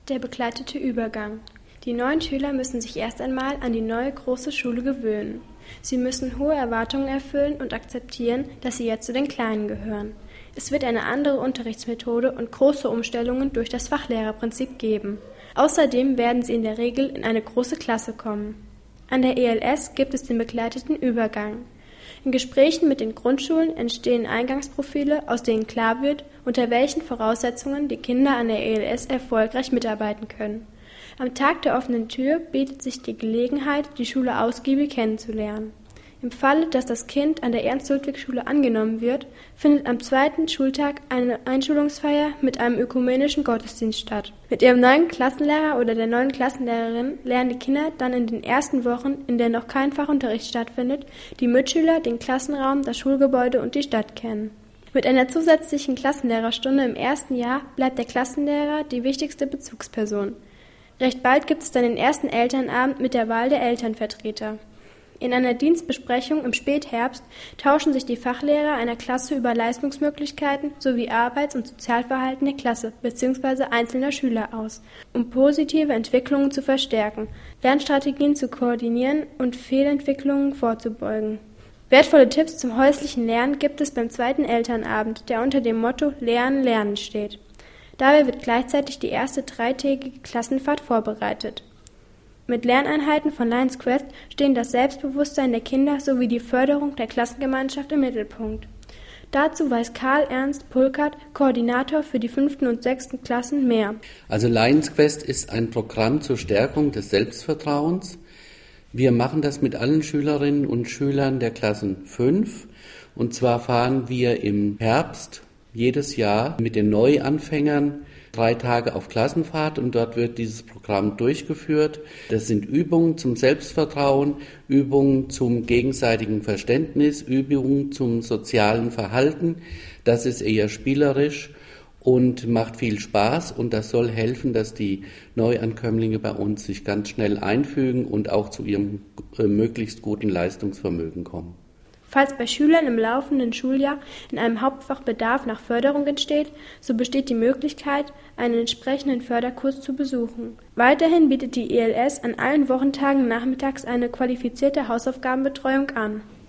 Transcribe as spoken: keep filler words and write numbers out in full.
Der begleitete Übergang. Die neuen Schüler müssen sich erst einmal an die neue große Schule gewöhnen. Sie müssen hohe Erwartungen erfüllen und akzeptieren, dass sie jetzt zu den Kleinen gehören. Es wird eine andere Unterrichtsmethode und große Umstellungen durch das Fachlehrerprinzip geben. Außerdem werden sie in der Regel in eine große Klasse kommen. An der E L S gibt es den begleiteten Übergang. In Gesprächen mit den Grundschulen entstehen Eingangsprofile, aus denen klar wird, unter welchen Voraussetzungen die Kinder an der E L S erfolgreich mitarbeiten können. Am Tag der offenen Tür bietet sich die Gelegenheit, die Schule ausgiebig kennenzulernen. Im Falle, dass das Kind an der Ernst-Ludwig-Schule angenommen wird, findet am zweiten Schultag eine Einschulungsfeier mit einem ökumenischen Gottesdienst statt. Mit ihrem neuen Klassenlehrer oder der neuen Klassenlehrerin lernen die Kinder dann in den ersten Wochen, in denen noch kein Fachunterricht stattfindet, die Mitschüler, den Klassenraum, das Schulgebäude und die Stadt kennen. Mit einer zusätzlichen Klassenlehrerstunde im ersten Jahr bleibt der Klassenlehrer die wichtigste Bezugsperson. Recht bald gibt es dann den ersten Elternabend mit der Wahl der Elternvertreter. In einer Dienstbesprechung im Spätherbst tauschen sich die Fachlehrer einer Klasse über Leistungsmöglichkeiten sowie Arbeits- und Sozialverhalten der Klasse bzw. einzelner Schüler aus, um positive Entwicklungen zu verstärken, Lernstrategien zu koordinieren und Fehlentwicklungen vorzubeugen. Wertvolle Tipps zum häuslichen Lernen gibt es beim zweiten Elternabend, der unter dem Motto Lernen, Lernen steht. Dabei wird gleichzeitig die erste dreitägige Klassenfahrt vorbereitet. Mit Lerneinheiten von Lions Quest stehen das Selbstbewusstsein der Kinder sowie die Förderung der Klassengemeinschaft im Mittelpunkt. Dazu weiß Karl Ernst Pulkert, Koordinator für die fünften und sechsten Klassen, mehr. Also Lions Quest ist ein Programm zur Stärkung des Selbstvertrauens. Wir machen das mit allen Schülerinnen und Schülern der Klassen fünf. Und zwar fahren wir im Herbst jedes Jahr mit den Neuanfängern drei Tage auf Klassenfahrt und dort wird dieses Programm durchgeführt. Das sind Übungen zum Selbstvertrauen, Übungen zum gegenseitigen Verständnis, Übungen zum sozialen Verhalten. Das ist eher spielerisch und macht viel Spaß und das soll helfen, dass die Neuankömmlinge bei uns sich ganz schnell einfügen und auch zu ihrem äh, möglichst guten Leistungsvermögen kommen. Falls bei Schülern im laufenden Schuljahr in einem Hauptfach Bedarf nach Förderung entsteht, so besteht die Möglichkeit, einen entsprechenden Förderkurs zu besuchen. Weiterhin bietet die E L S an allen Wochentagen nachmittags eine qualifizierte Hausaufgabenbetreuung an.